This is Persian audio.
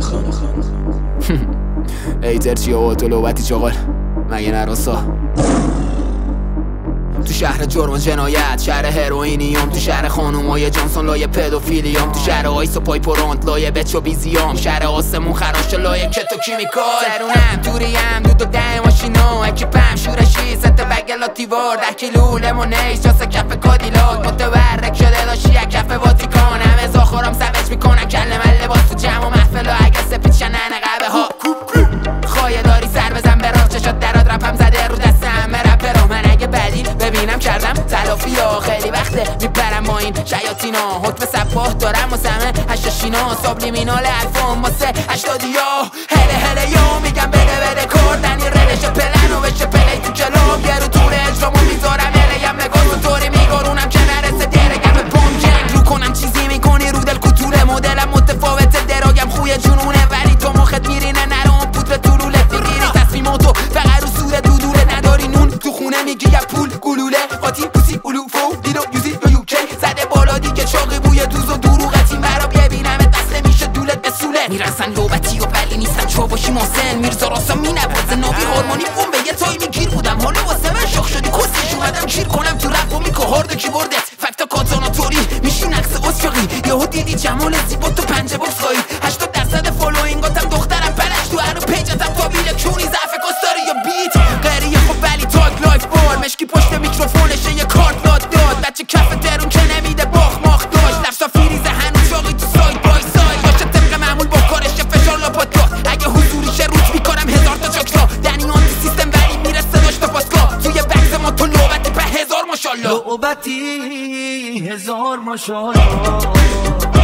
ایتر چیه و تو لوبتی چاقل مگه نراسا تو شهر جرم و جنایت، شهر هروئینیوم، تو شهر خانومای جانسون لایه پدوفیلیوم، تو شهر آیس و پای پرانت لایه بچو بیزیام، شهر آسمون خراش لایه کتو کیمیکال، سرونم دوریم دود و ده ماشینو اکیپم شورشی ست بگلاتیوار 10 کیلو لیمونیز جاس کف کادیلاک متورک شده داشتی یک کف واتیکان همه زاخورم سوج میکنن کل من لباس تو جمع و محفل و اگه سپید شنن قبه ها خواهی داری سر بزن به راه چشات درات رپم زده رو دست همه رپرا من اگه بدی ببینم کردم تلافی ها خیلی وقته میپرم ما این شیاطینا حکم سباه دارم واسه همه هشتاشینا سابلیمینال الفام واسه 80 یا هله یا میگم بده کردنی ردش پلن و بشه پلی تو جلوم یه رو طور اجرامو میذارم الیم نگاه تو طوری میگارونم که نرسه درگم به بام جنگ رو کنم چیزی میکنی رو دل کتوله مدلم متفاوته دراگم خوی جنونه ولی تو مخت میرینه نرام پودر تو رولت میگیری تصمیماتو فقط رو سود دودوله نداری نون تو خونه میگی یا پول گلوله قاطی پوسی اولوفو دیلو یوزی یا یوکی زده بالا دیگه چاقی بوی دوز و دروغتی مرا ببینم دست نمیشه دولت به سوله میرسن لوبتی و ولی نیستن چو باشی محسن میرزا راستا مینوازه نابی هارمونی بوم به یه تایمی گیر بودم حالا واسه من شاخ شدی کسیش اومدم گیر کنم تو رپ و میکهارد کیبوردت فکتا کاتاناتوری میشی نقص اسفقی یهو دیدی جمال زیبا تو پنجه بکس خواهی 80% فالوینگاتم دخترم پرش تو هر پیجتم تا بیل کونی ضعف کستاری یا بیت غریه خب ولی تاک لایف بار مشکی پشت میکروفونشه یه کارت داد بچه کف درون که نمیده باخ ماخ داشت لفظا فیریزه هنوز شاقی تو ساید بای ساید باشه طبق معمول با کارش فشار لاپات داد اگه حضوریشه روت میکنم 1000 تا چاکلا دنی آن سیستم ولی میرسه داشت تا پاسکا توی بکس ما تو لوبتی به 1000 ماشالله لوبتی 1000 ماشالله